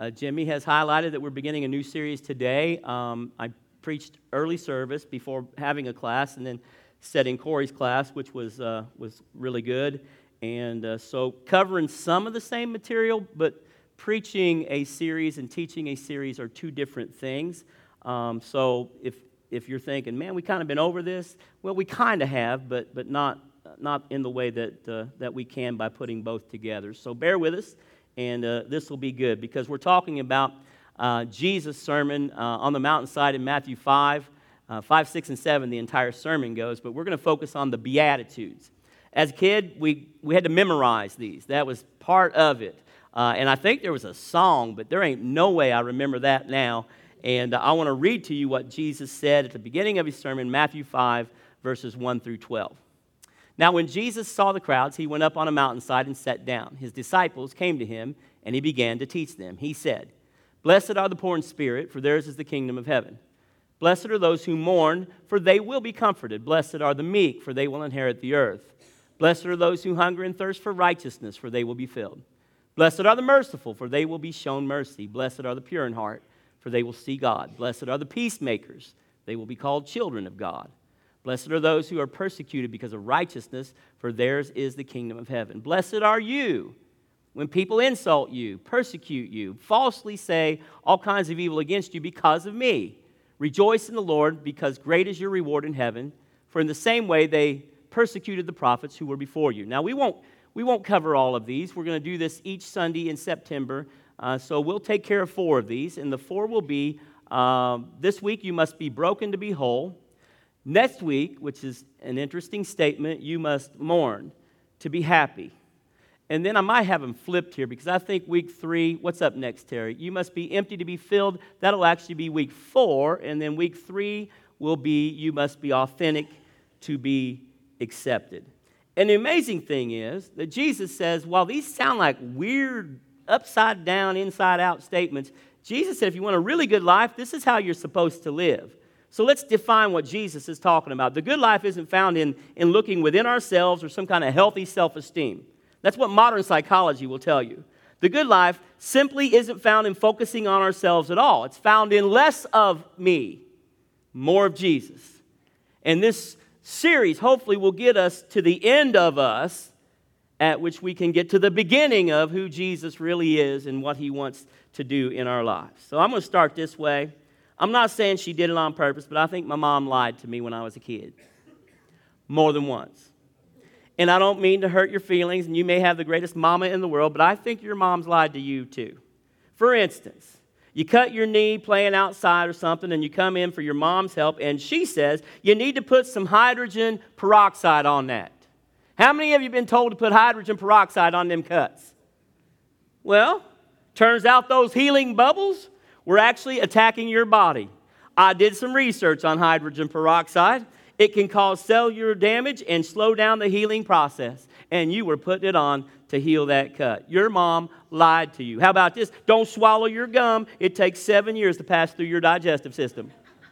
Jimmy has highlighted that we're beginning a new series today. I preached early service before having a class, and then sat in Corey's class, which was really good. And so covering some of the same material, but preaching a series and teaching a series are two different things. So if you're thinking, man, we kind of been over this, well, we kind of have, but not in the way that we can by putting both together. So bear with us, and this will be good, because we're talking about Jesus' sermon on the mountainside in Matthew 5. 5, 6, and 7, the entire sermon goes, but we're going to focus on the Beatitudes. As a kid, we had to memorize these. That was part of it. And I think there was a song, but there ain't no way I remember that now. And I want to read to you what Jesus said at the beginning of his sermon, Matthew 5, verses 1 through 12. Now, when Jesus saw the crowds, he went up on a mountainside and sat down. His disciples came to him, and he began to teach them. He said, "Blessed are the poor in spirit, for theirs is the kingdom of heaven. Blessed are those who mourn, for they will be comforted. Blessed are the meek, for they will inherit the earth. Blessed are those who hunger and thirst for righteousness, for they will be filled. Blessed are the merciful, for they will be shown mercy. Blessed are the pure in heart, for they will see God. Blessed are the peacemakers, they will be called children of God. Blessed are those who are persecuted because of righteousness, for theirs is the kingdom of heaven. Blessed are you when people insult you, persecute you, falsely say all kinds of evil against you because of me. Rejoice in the Lord, because great is your reward in heaven, for in the same way they persecuted the prophets who were before you." Now, we won't cover all of these. We're going to do this each Sunday in September, so we'll take care of 4 of these, and the 4 will be, this week, you must be broken to be whole. Next week, which is an interesting statement, you must mourn to be happy. And then I might have them flipped here, because I think week 3, what's up next, Terry? You must be empty to be filled. That'll actually be week 4. And then week 3 will be you must be authentic to be accepted. And the amazing thing is that Jesus says, while these sound like weird, upside down, inside out statements, Jesus said if you want a really good life, this is how you're supposed to live. So let's define what Jesus is talking about. The good life isn't found in looking within ourselves or some kind of healthy self-esteem. That's what modern psychology will tell you. The good life simply isn't found in focusing on ourselves at all. It's found in less of me, more of Jesus. And this series hopefully will get us to the end of us, at which we can get to the beginning of who Jesus really is and what he wants to do in our lives. So I'm going to start this way. I'm not saying she did it on purpose, but I think my mom lied to me when I was a kid. More than once. And I don't mean to hurt your feelings, and you may have the greatest mama in the world, but I think your mom's lied to you too. For instance, you cut your knee playing outside or something, and you come in for your mom's help, and she says, you need to put some hydrogen peroxide on that. How many of you been told to put hydrogen peroxide on them cuts? Well, turns out those healing bubbles were actually attacking your body. I did some research on hydrogen peroxide. It can cause cellular damage and slow down the healing process. And you were putting it on to heal that cut. Your mom lied to you. How about this? Don't swallow your gum. It takes 7 years to pass through your digestive system.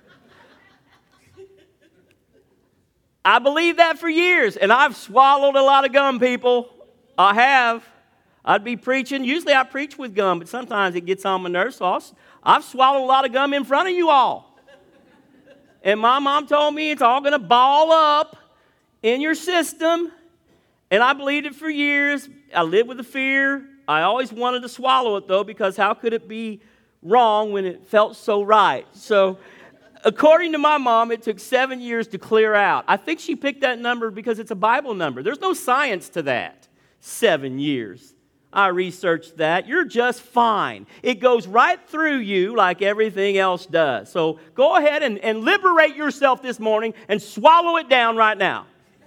I believed that for years, and I've swallowed a lot of gum, people. I have. I'd be preaching. Usually I preach with gum, but sometimes it gets on my nerves, so I've swallowed a lot of gum in front of you all. And my mom told me it's all going to ball up in your system. And I believed it for years. I lived with the fear. I always wanted to swallow it, though, because how could it be wrong when it felt so right? So according to my mom, it took 7 years to clear out. I think she picked that number because it's a Bible number. There's no science to that. 7 years. I researched that. You're just fine. It goes right through you like everything else does. So go ahead and liberate yourself this morning and swallow it down right now.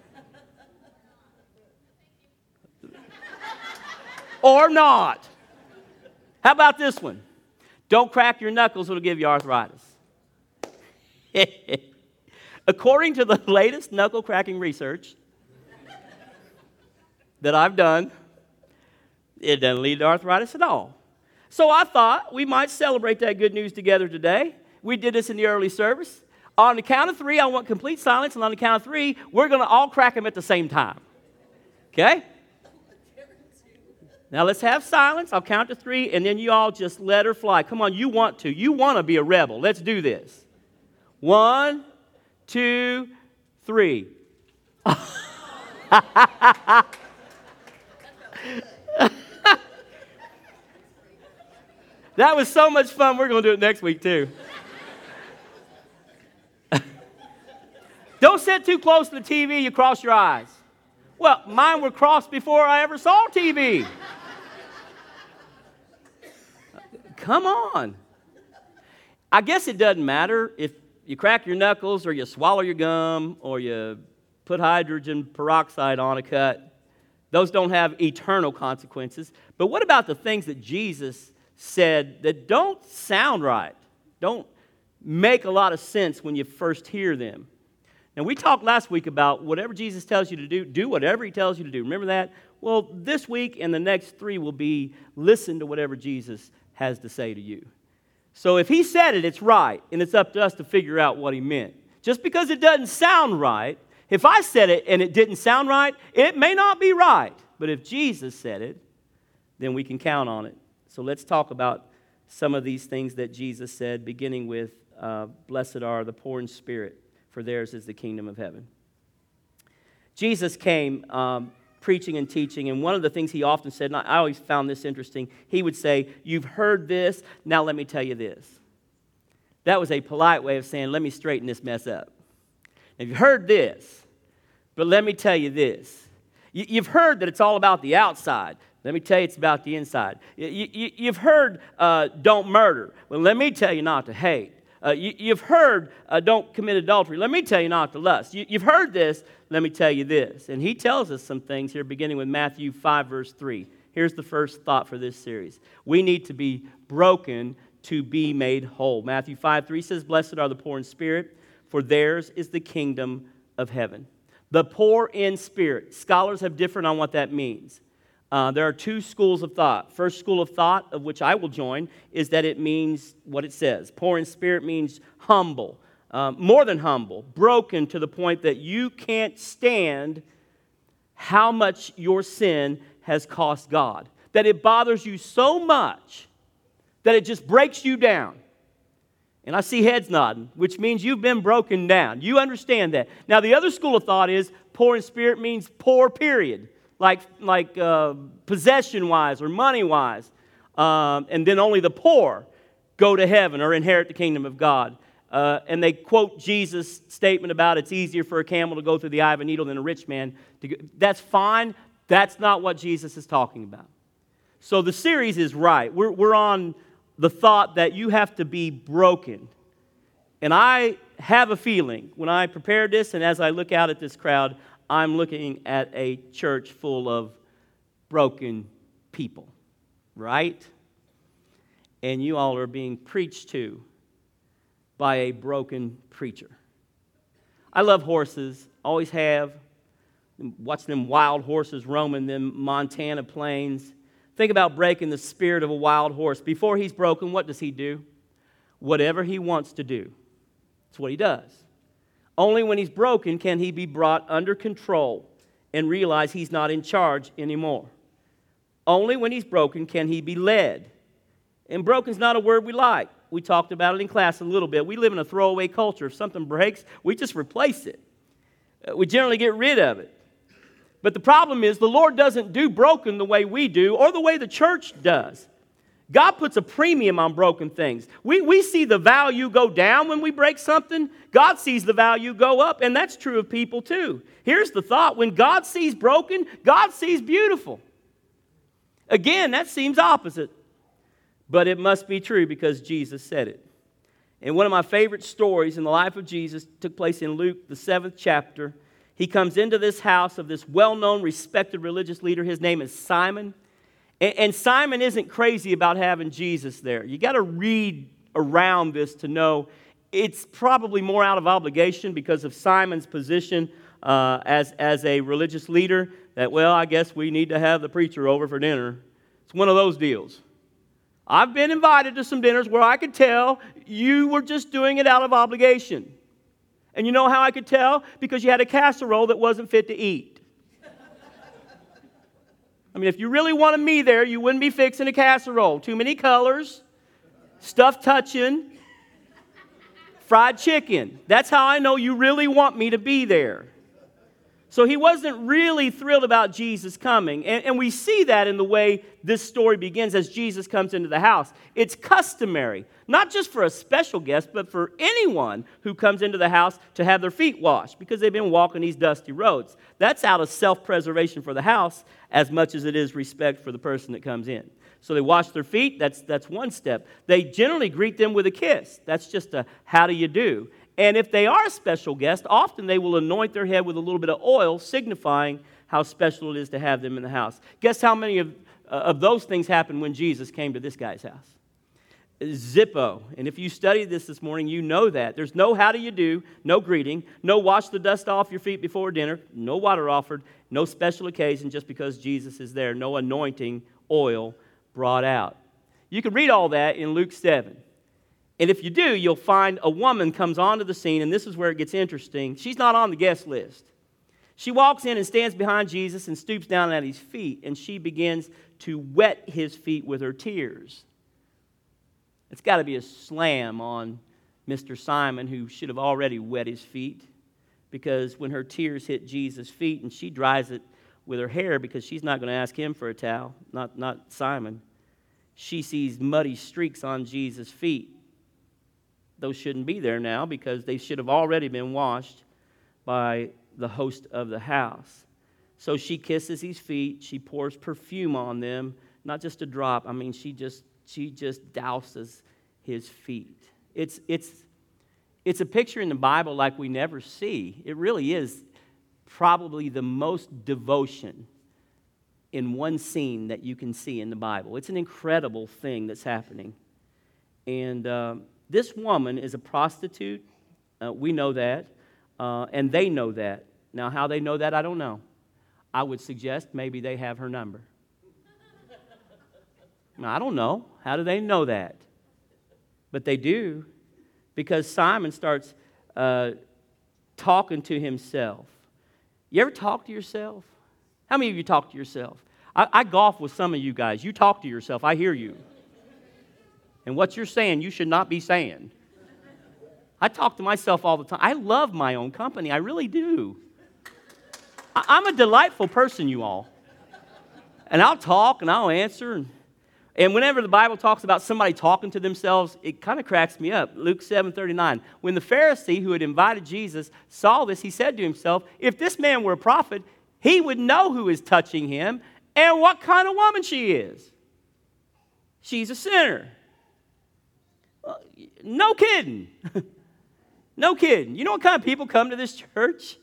Or not. How about this one? Don't crack your knuckles, it'll give you arthritis. According to the latest knuckle cracking research that I've done, it doesn't lead to arthritis at all. So I thought we might celebrate that good news together today. We did this in the early service. On the count of 3, I want complete silence, and on the count of 3, we're going to all crack them at the same time. Okay? Now let's have silence. I'll count to 3, and then you all just let her fly. Come on, you want to. You want to be a rebel. Let's do this. 1, 2, 3. That was so much fun. We're going to do it next week, too. Don't sit too close to the TV. You cross your eyes. Well, mine were crossed before I ever saw TV. Come on. I guess it doesn't matter if you crack your knuckles or you swallow your gum or you put hydrogen peroxide on a cut. Those don't have eternal consequences. But what about the things that Jesus said that don't sound right, don't make a lot of sense when you first hear them? Now, we talked last week about whatever Jesus tells you to do whatever he tells you to do. Remember that? Well, this week and the next 3 will be listen to whatever Jesus has to say to you. So if he said it, it's right, and it's up to us to figure out what he meant. Just because it doesn't sound right, if I said it and it didn't sound right, it may not be right. But if Jesus said it, then we can count on it. So let's talk about some of these things that Jesus said, beginning with, blessed are the poor in spirit, for theirs is the kingdom of heaven. Jesus came preaching and teaching, and one of the things he often said, and I always found this interesting, he would say, you've heard this, now let me tell you this. That was a polite way of saying, let me straighten this mess up. Now, you've heard this, but let me tell you this. You've heard that it's all about the outside. Let me tell you it's about the inside. You've heard don't murder. Well, let me tell you not to hate. You've heard don't commit adultery. Let me tell you not to lust. You've heard this. Let me tell you this. And he tells us some things here, beginning with Matthew 5, verse 3. Here's the first thought for this series. We need to be broken to be made whole. Matthew 5, 3 says, blessed are the poor in spirit, for theirs is the kingdom of heaven. The poor in spirit. Scholars have differed on what that means. There are 2 schools of thought. First school of thought, of which I will join, is that it means what it says. Poor in spirit means humble, more than humble, broken to the point that you can't stand how much your sin has cost God. That it bothers you so much that it just breaks you down. And I see heads nodding, which means you've been broken down. You understand that. Now, the other school of thought is poor in spirit means poor, period. Like possession-wise or money-wise. And then only the poor go to heaven or inherit the kingdom of God. And they quote Jesus' statement about it's easier for a camel to go through the eye of a needle than a rich man to go. That's fine. That's not what Jesus is talking about. So the series is right. We're on the thought that you have to be broken. And I have a feeling when I prepared this and as I look out at this crowd, I'm looking at a church full of broken people, right? And you all are being preached to by a broken preacher. I love horses, always have. Watch them wild horses roaming them Montana plains. Think about breaking the spirit of a wild horse. Before he's broken, what does he do? Whatever he wants to do. That's what he does. Only when he's broken can he be brought under control and realize he's not in charge anymore. Only when he's broken can he be led. And broken's not a word we like. We talked about it in class a little bit. We live in a throwaway culture. If something breaks, we just replace it. We generally get rid of it. But the problem is the Lord doesn't do broken the way we do or the way the church does. God puts a premium on broken things. We see the value go down when we break something. God sees the value go up, and that's true of people too. Here's the thought. When God sees broken, God sees beautiful. Again, that seems opposite, but it must be true because Jesus said it. And one of my favorite stories in the life of Jesus took place in Luke, the 7th chapter. He comes into this house of this well-known, respected religious leader. His name is Simon. And Simon isn't crazy about having Jesus there. You got to read around this to know it's probably more out of obligation because of Simon's position as a religious leader that, well, I guess we need to have the preacher over for dinner. It's one of those deals. I've been invited to some dinners where I could tell you were just doing it out of obligation. And you know how I could tell? Because you had a casserole that wasn't fit to eat. I mean, if you really wanted me there, you wouldn't be fixing a casserole. Too many colors, stuff touching, fried chicken. That's how I know you really want me to be there. So he wasn't really thrilled about Jesus coming. And we see that in the way this story begins as Jesus comes into the house. It's customary, not just for a special guest, but for anyone who comes into the house to have their feet washed because they've been walking these dusty roads. That's out of self-preservation for the house as much as it is respect for the person that comes in. So they wash their feet. That's one step. They generally greet them with a kiss. That's just a how do you do. And if they are a special guest, often they will anoint their head with a little bit of oil, signifying how special it is to have them in the house. Guess how many of those things happened when Jesus came to this guy's house? Zippo. And if you studied this morning, you know that. There's no how do you do, no greeting, no wash the dust off your feet before dinner, no water offered, no special occasion just because Jesus is there, no anointing oil brought out. You can read all that in Luke 7. And if you do, you'll find a woman comes onto the scene, and this is where it gets interesting. She's not on the guest list. She walks in and stands behind Jesus and stoops down at his feet, and she begins to wet his feet with her tears. It's got to be a slam on Mr. Simon, who should have already wet his feet, because when her tears hit Jesus' feet, and she dries it with her hair because she's not going to ask him for a towel, not Simon, she sees muddy streaks on Jesus' feet. Those shouldn't be there now because they should have already been washed by the host of the house. So she kisses his feet. She pours perfume on them, not just a drop. I mean, she just douses his feet. It's a picture in the Bible like we never see. It really is probably the most devotion in one scene that you can see in the Bible. It's an incredible thing that's happening. And this woman is a prostitute. We know that. And they know that. Now, how they know that, I don't know. I would suggest maybe they have her number. Now, I don't know. How do they know that? But they do, because Simon starts talking to himself. You ever talk to yourself? How many of you talk to yourself? I golf with some of you guys. You talk to yourself. I hear you. And what you're saying, you should not be saying. I talk to myself all the time. I love my own company. I really do. I'm a delightful person, you all. And I'll talk and I'll answer. And whenever the Bible talks about somebody talking to themselves, it kind of cracks me up. Luke 7:39. When the Pharisee who had invited Jesus saw this, he said to himself, if this man were a prophet, he would know who is touching him and what kind of woman she is. She's a sinner. No kidding. No kidding. You know what kind of people come to this church?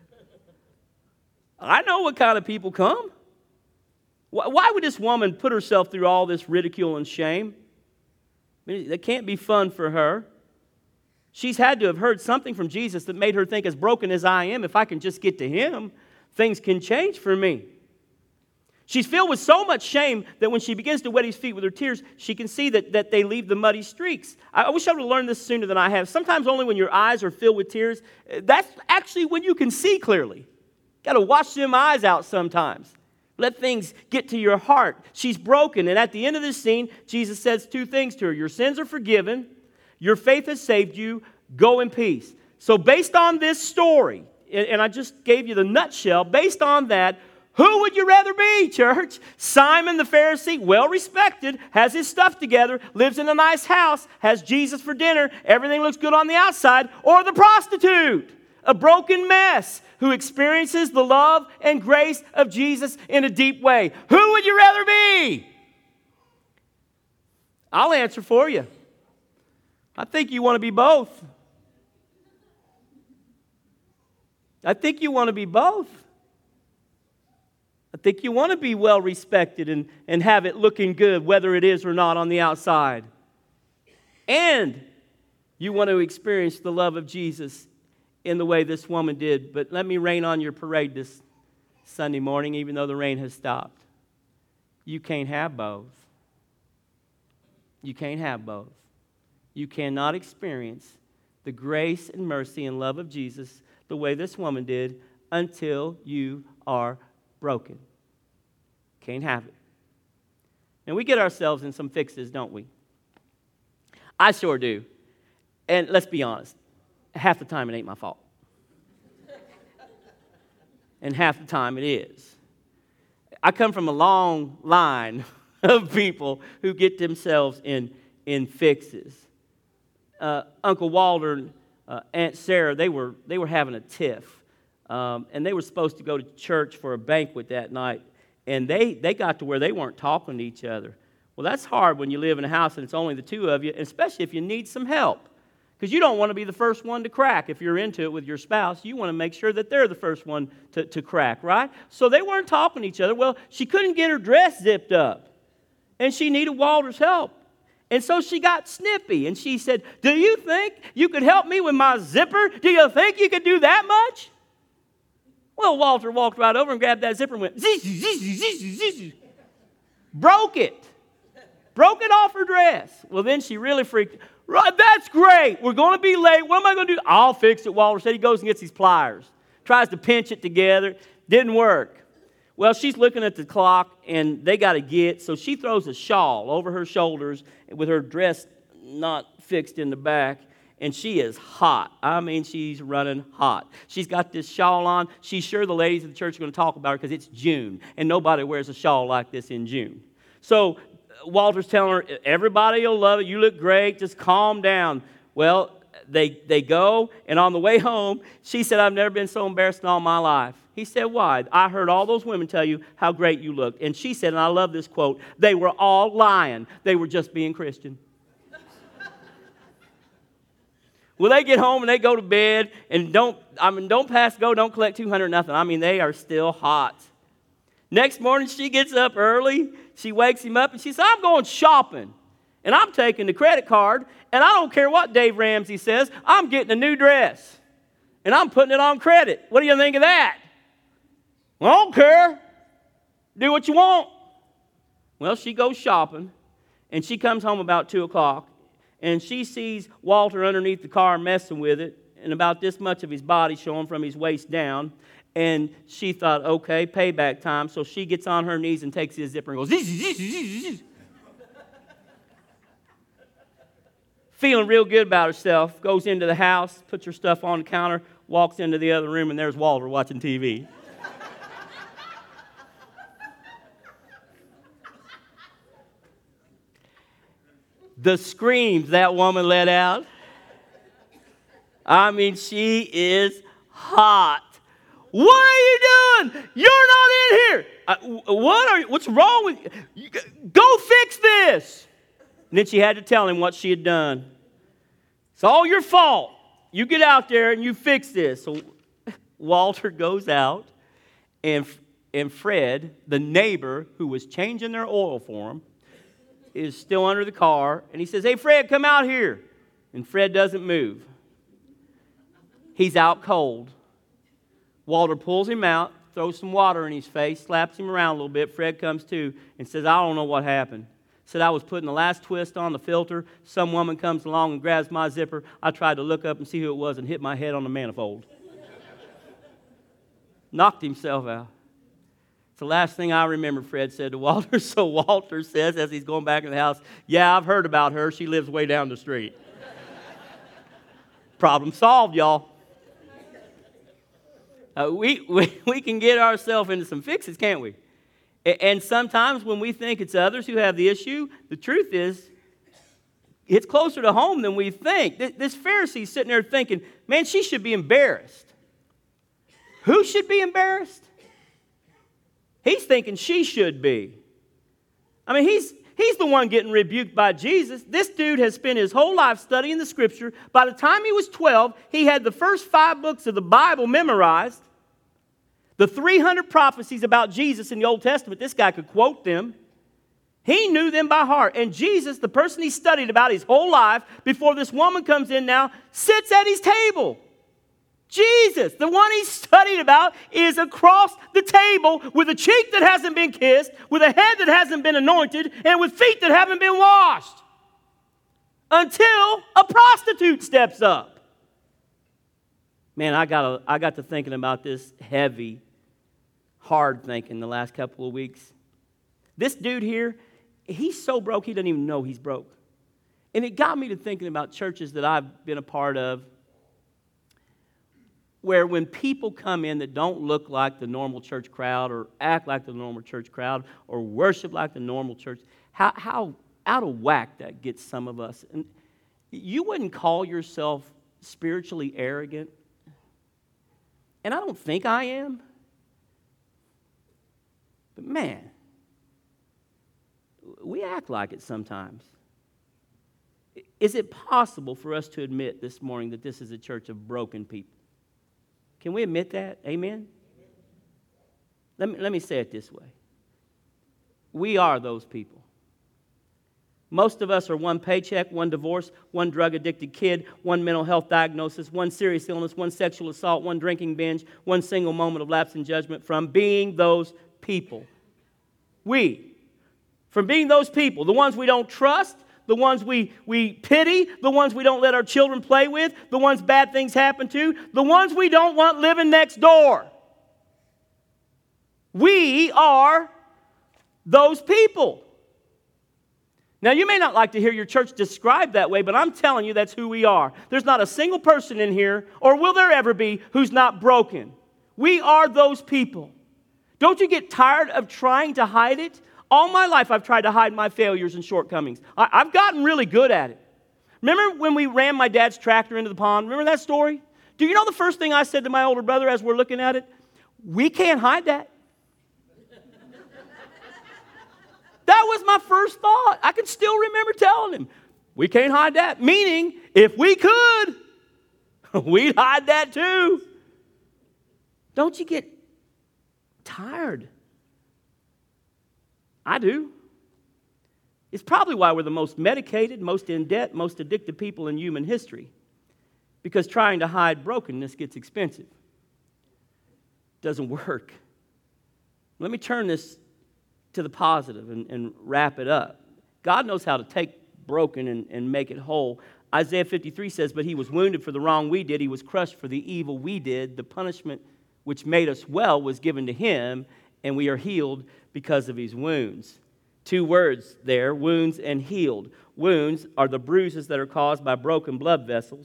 I know what kind of people come. Why would this woman put herself through all this ridicule and shame? I mean, that can't be fun for her. She's had to have heard something from Jesus that made her think, as broken as I am, if I can just get to him, things can change for me. She's filled with so much shame that when she begins to wet his feet with her tears, she can see that they leave the muddy streaks. I wish I would have learned this sooner than I have. Sometimes only when your eyes are filled with tears, that's actually when you can see clearly. Got to wash them eyes out sometimes. Let things get to your heart. She's broken, and at the end of this scene, Jesus says two things to her. Your sins are forgiven. Your faith has saved you. Go in peace. So based on this story, and I just gave you the nutshell, based on that, who would you rather be, church? Simon the Pharisee, well respected, has his stuff together, lives in a nice house, has Jesus for dinner, everything looks good on the outside, or the prostitute, a broken mess who experiences the love and grace of Jesus in a deep way? Who would you rather be? I'll answer for you. I think you want to be both. I think you want to be both. I think you want to be well respected and have it looking good, whether it is or not on the outside. And you want to experience the love of Jesus in the way this woman did. But let me rain on your parade this Sunday morning, even though the rain has stopped. You can't have both. You can't have both. You cannot experience the grace and mercy and love of Jesus the way this woman did until you are broken. Can't have it. And we get ourselves in some fixes, don't we? I sure do. And let's be honest, half the time it ain't my fault. And half the time it is. I come from a long line of people who get themselves in fixes. Uncle Walter and Aunt Sarah, they were having a tiff. And they were supposed to go to church for a banquet that night. And they got to where they weren't talking to each other. Well, that's hard when you live in a house and it's only the two of you, especially if you need some help. Because you don't want to be the first one to crack. If you're into it with your spouse, you want to make sure that they're the first one to crack, right? So they weren't talking to each other. Well, she couldn't get her dress zipped up. And she needed Walter's help. And so she got snippy. And she said, do you think you could help me with my zipper? Do you think you could do that much? Well, Walter walked right over and grabbed that zipper and went, zzz, zzz, zzz, zzz. Broke it. Broke it off her dress. Well, then she really freaked. Right, that's great. We're going to be late. What am I going to do? I'll fix it, Walter said. He goes and gets these pliers. Tries to pinch it together. Didn't work. Well, she's looking at the clock, and they got to get, so she throws a shawl over her shoulders with her dress not fixed in the back, and she is hot. I mean, she's running hot. She's got this shawl on. She's sure the ladies of the church are going to talk about her because it's June, and nobody wears a shawl like this in June. So Walter's telling her, everybody will love it. You look great. Just calm down. Well, they go, and on the way home, she said, I've never been so embarrassed in all my life. He said, why? I heard all those women tell you how great you looked. And she said, and I love this quote, they were all lying. They were just being Christian. Well, they get home and they go to bed, and don't pass go, don't collect 200, nothing. I mean, they are still hot. Next morning, she gets up early. She wakes him up, and she says, I'm going shopping, and I'm taking the credit card, and I don't care what Dave Ramsey says. I'm getting a new dress, and I'm putting it on credit. What do you think of that? Well, I don't care. Do what you want. Well, she goes shopping, and she comes home about 2 o'clock, and she sees Walter underneath the car messing with it, and about this much of his body showing from his waist down. And she thought, okay, payback time. So she gets on her knees and takes his zipper and goes, zzz, zzz, zzz, zzz. Feeling real good about herself, goes into the house, puts her stuff on the counter, walks into the other room, and there's Walter watching TV. The screams that woman let out. I mean, she is hot. What are you doing? You're not in here. What's wrong with you? Go fix this. And then she had to tell him what she had done. It's all your fault. You get out there and you fix this. So Walter goes out, and Fred, the neighbor who was changing their oil for him, is still under the car. And he says, hey, Fred, come out here. And Fred doesn't move. He's out cold. Walter pulls him out, throws some water in his face, slaps him around a little bit. Fred comes to and says, I don't know what happened. Said, I was putting the last twist on the filter. Some woman comes along and grabs my zipper. I tried to look up and see who it was and hit my head on the manifold. Knocked himself out. It's the last thing I remember, Fred said to Walter. So Walter says, as he's going back in the house, yeah, I've heard about her. She lives way down the street. Problem solved, y'all. We can get ourselves into some fixes, can't we? And sometimes when we think it's others who have the issue, the truth is it's closer to home than we think. This Pharisee's sitting there thinking, man, she should be embarrassed. Who should be embarrassed? He's thinking she should be. I mean, he's the one getting rebuked by Jesus. This dude has spent his whole life studying the Scripture. By the time he was 12, he had the first 5 books of the Bible memorized. The 300 prophecies about Jesus in the Old Testament, this guy could quote them. He knew them by heart. And Jesus, the person he studied about his whole life, before this woman comes in now, sits at his table. Jesus, the one he studied about, is across the table with a cheek that hasn't been kissed, with a head that hasn't been anointed, and with feet that haven't been washed. Until a prostitute steps up. Man, I got to thinking about this heavy, hard thinking the last couple of weeks. This dude here, he's so broke he doesn't even know he's broke. And it got me to thinking about churches that I've been a part of where when people come in that don't look like the normal church crowd or act like the normal church crowd or worship like the normal church, how out of whack that gets some of us. And you wouldn't call yourself spiritually arrogant, and I don't think I am, but man, we act like it sometimes. Is it possible for us to admit this morning that this is a church of broken people? Can we admit that? Amen? Let me say it this way. We are those people. Most of us are one paycheck, one divorce, one drug-addicted kid, one mental health diagnosis, one serious illness, one sexual assault, one drinking binge, one single moment of lapse in judgment from being those people. From being those people, the ones we don't trust, the ones we pity, the ones we don't let our children play with, the ones bad things happen to, the ones we don't want living next door. We are those people. Now, you may not like to hear your church described that way, but I'm telling you that's who we are. There's not a single person in here, or will there ever be, who's not broken. We are those people. Don't you get tired of trying to hide it? All my life I've tried to hide my failures and shortcomings. I've gotten really good at it. Remember when we ran my dad's tractor into the pond? Remember that story? Do you know the first thing I said to my older brother as we're looking at it? We can't hide that. That was my first thought. I can still remember telling him, we can't hide that. Meaning, if we could, we'd hide that too. Don't you get tired? I do. It's probably why we're the most medicated, most in debt, most addicted people in human history. Because trying to hide brokenness gets expensive. Doesn't work. Let me turn this to the positive and wrap it up. God knows how to take broken and make it whole. Isaiah 53 says, but he was wounded for the wrong we did. He was crushed for the evil we did. The punishment which made us well was given to him, and we are healed because of his wounds. Two words there, wounds and healed. Wounds are the bruises that are caused by broken blood vessels,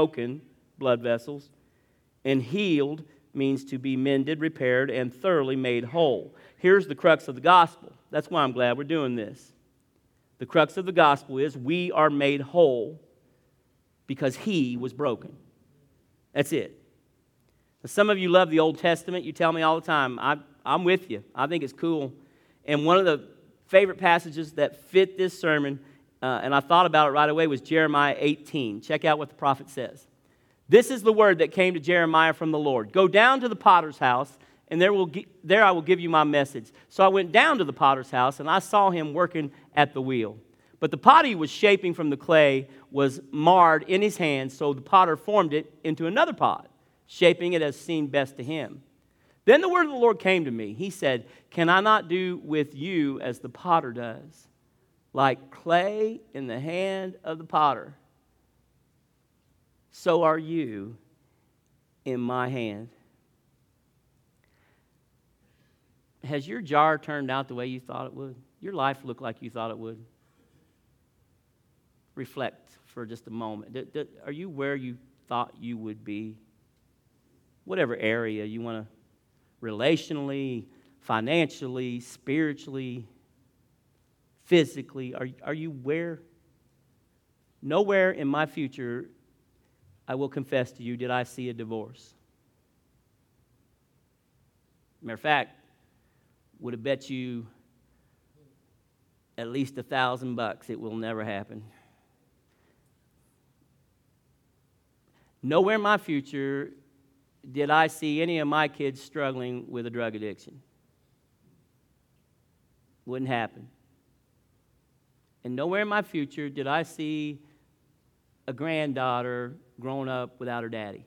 and healed means to be mended, repaired, and thoroughly made whole. Here's the crux of the gospel. That's why I'm glad we're doing this. The crux of the gospel is we are made whole because he was broken. That's it. Now, some of you love the Old Testament. You tell me all the time. I'm with you. I think it's cool. And one of the favorite passages that fit this sermon, and I thought about it right away, was Jeremiah 18. Check out what the prophet says. This is the word that came to Jeremiah from the Lord. Go down to the potter's house, and there I will give you my message. So I went down to the potter's house, and I saw him working at the wheel. But the pot he was shaping from the clay was marred in his hands, so the potter formed it into another pot, shaping it as seemed best to him. Then the word of the Lord came to me. He said, can I not do with you as the potter does? Like clay in the hand of the potter, so are you in my hand. Has your jar turned out the way you thought it would? Your life looked like you thought it would? Reflect for just a moment. Are you where you thought you would be? Whatever area you want to, relationally, financially, spiritually, physically, are you where? Nowhere in my future, I will confess to you, did I see a divorce. Matter of fact, would have bet you at least $1,000 it will never happen. Nowhere in my future did I see any of my kids struggling with a drug addiction. Wouldn't happen. And nowhere in my future did I see a granddaughter growing up without her daddy.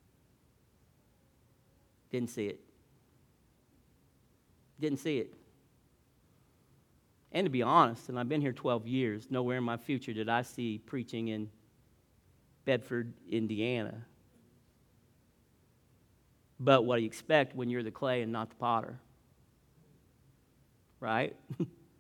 Didn't see it. Didn't see it. And to be honest, and I've been here 12 years, nowhere in my future did I see preaching in Bedford, Indiana. But what do you expect when you're the clay and not the potter? Right?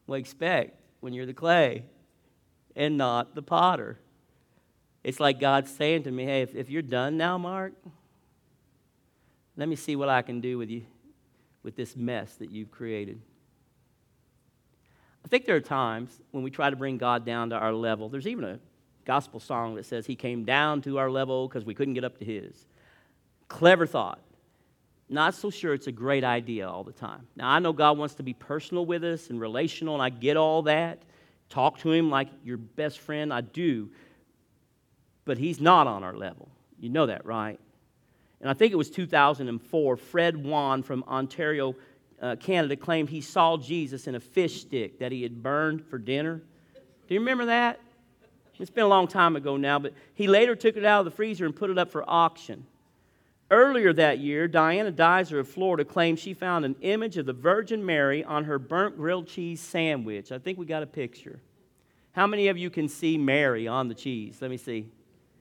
Well, expect when you're the clay and not the potter. It's like God saying to me, hey, if you're done now, Mark, let me see what I can do with you, with this mess that you've created. I think there are times when we try to bring God down to our level. There's even a gospel song that says he came down to our level because we couldn't get up to his. Clever thought. Not so sure it's a great idea all the time. Now, I know God wants to be personal with us and relational, and I get all that. Talk to him like your best friend. I do. But he's not on our level. You know that, right? And I think it was 2004, Fred Wan from Ontario, Canada, claimed he saw Jesus in a fish stick that he had burned for dinner. Do you remember that? It's been a long time ago now, but he later took it out of the freezer and put it up for auction. Earlier that year, Diana Dizer of Florida claimed she found an image of the Virgin Mary on her burnt grilled cheese sandwich. I think we got a picture. How many of you can see Mary on the cheese? Let me see.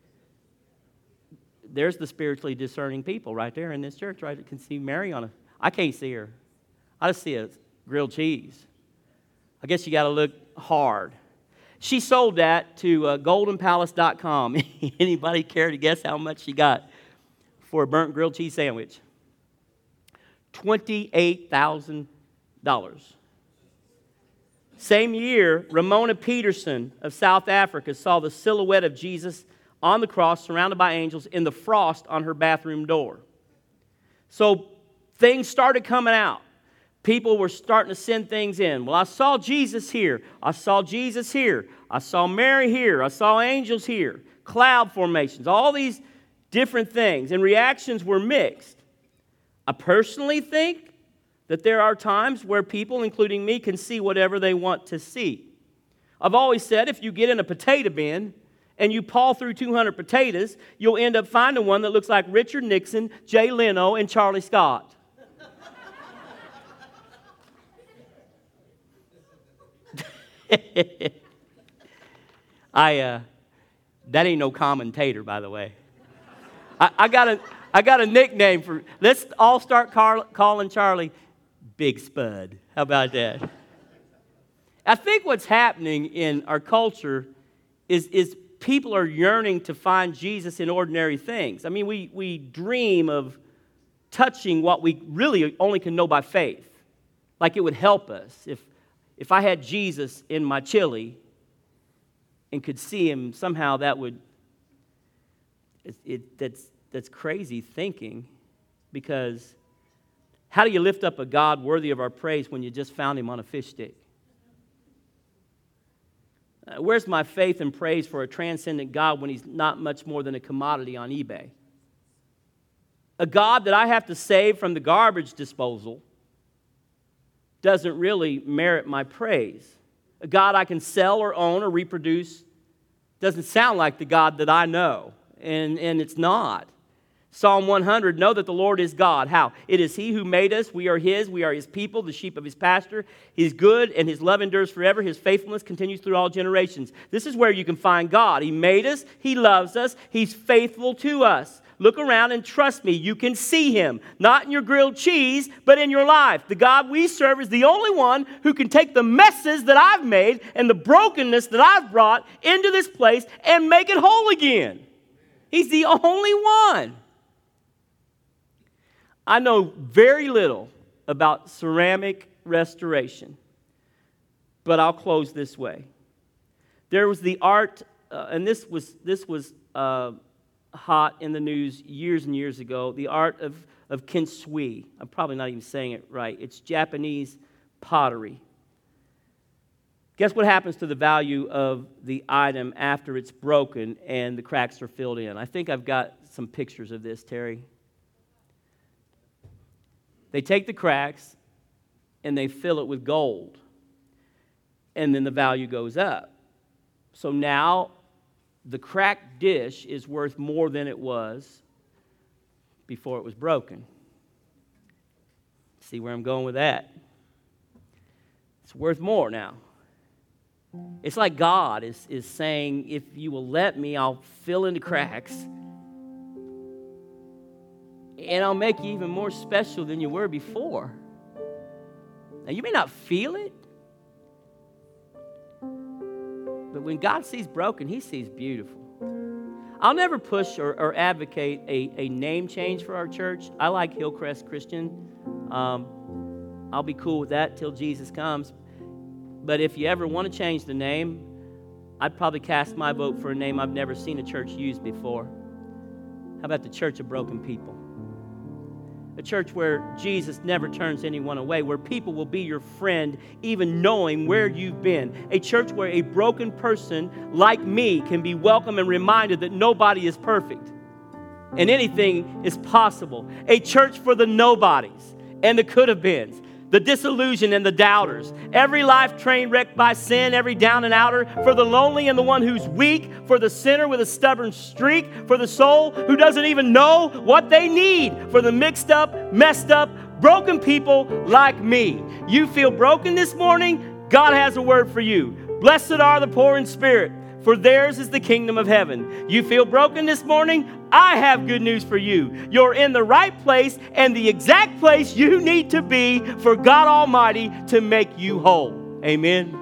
There's the spiritually discerning people right there in this church, right? That can see Mary on I can't see her. I just see a grilled cheese. I guess you got to look hard. She sold that to goldenpalace.com. Anybody care to guess how much she got for a burnt grilled cheese sandwich? $28,000. Same year, Ramona Peterson of South Africa saw the silhouette of Jesus on the cross surrounded by angels in the frost on her bathroom door. So things started coming out. People were starting to send things in. Well, I saw Jesus here. I saw Jesus here. I saw Mary here. I saw angels here. Cloud formations. All these different things. And reactions were mixed. I personally think that there are times where people, including me, can see whatever they want to see. I've always said if you get in a potato bin and you paw through 200 potatoes, you'll end up finding one that looks like Richard Nixon, Jay Leno, and Charlie Scott. That ain't no commentator, by the way. I got a nickname for. Let's all start calling Charlie Big Spud. How about that? I think what's happening in our culture is people are yearning to find Jesus in ordinary things. I mean, we dream of touching what we really only can know by faith. Like it would help us if I had Jesus in my chili and could see him, somehow that would, that's crazy thinking, because how do you lift up a God worthy of our praise when you just found him on a fish stick? Where's my faith and praise for a transcendent God when he's not much more than a commodity on eBay? A God that I have to save from the garbage disposal doesn't really merit my praise. A God I can sell or own or reproduce doesn't sound like the God that I know, and it's not. Psalm 100, know that the Lord is God. How? It is he who made us. We are his people, the sheep of his pasture. He's good, and his love endures forever. His faithfulness continues through all generations. This is where you can find God. He made us. He loves us. He's faithful to us. Look around and trust me, you can see him. Not in your grilled cheese, but in your life. The God we serve is the only one who can take the messes that I've made and the brokenness that I've brought into this place and make it whole again. He's the only one. I know very little about ceramic restoration, but I'll close this way. There was the art, and this was hot in the news years and years ago, the art of kintsugi. I'm probably not even saying it right. It's Japanese pottery. Guess what happens to the value of the item after it's broken and the cracks are filled in? I think I've got some pictures of this, Terry. They take the cracks and they fill it with gold, and then the value goes up. So now the cracked dish is worth more than it was before it was broken. See where I'm going with that? It's worth more now. It's like God is saying, if you will let me, I'll fill in the cracks, and I'll make you even more special than you were before. Now, you may not feel it, But when God sees broken, he sees beautiful. I'll never push or advocate a name change for our church. I like Hillcrest Christian. I'll be cool with that till Jesus comes. But if you ever want to change the name, I'd probably cast my vote for a name I've never seen a church use before. How about the Church of Broken People? A church where Jesus never turns anyone away, where people will be your friend even knowing where you've been. A church where a broken person like me can be welcome and reminded that nobody is perfect and anything is possible. A church for the nobodies and the could-have-beens, the disillusioned and the doubters, every life train wrecked by sin, every down and outer, for the lonely and the one who's weak, for the sinner with a stubborn streak, for the soul who doesn't even know what they need, for the mixed up, messed up, broken people like me. You feel broken this morning? God has a word for you. Blessed are the poor in spirit, for theirs is the kingdom of heaven. You feel broken this morning? I have good news for you. You're in the right place and the exact place you need to be for God Almighty to make you whole. Amen.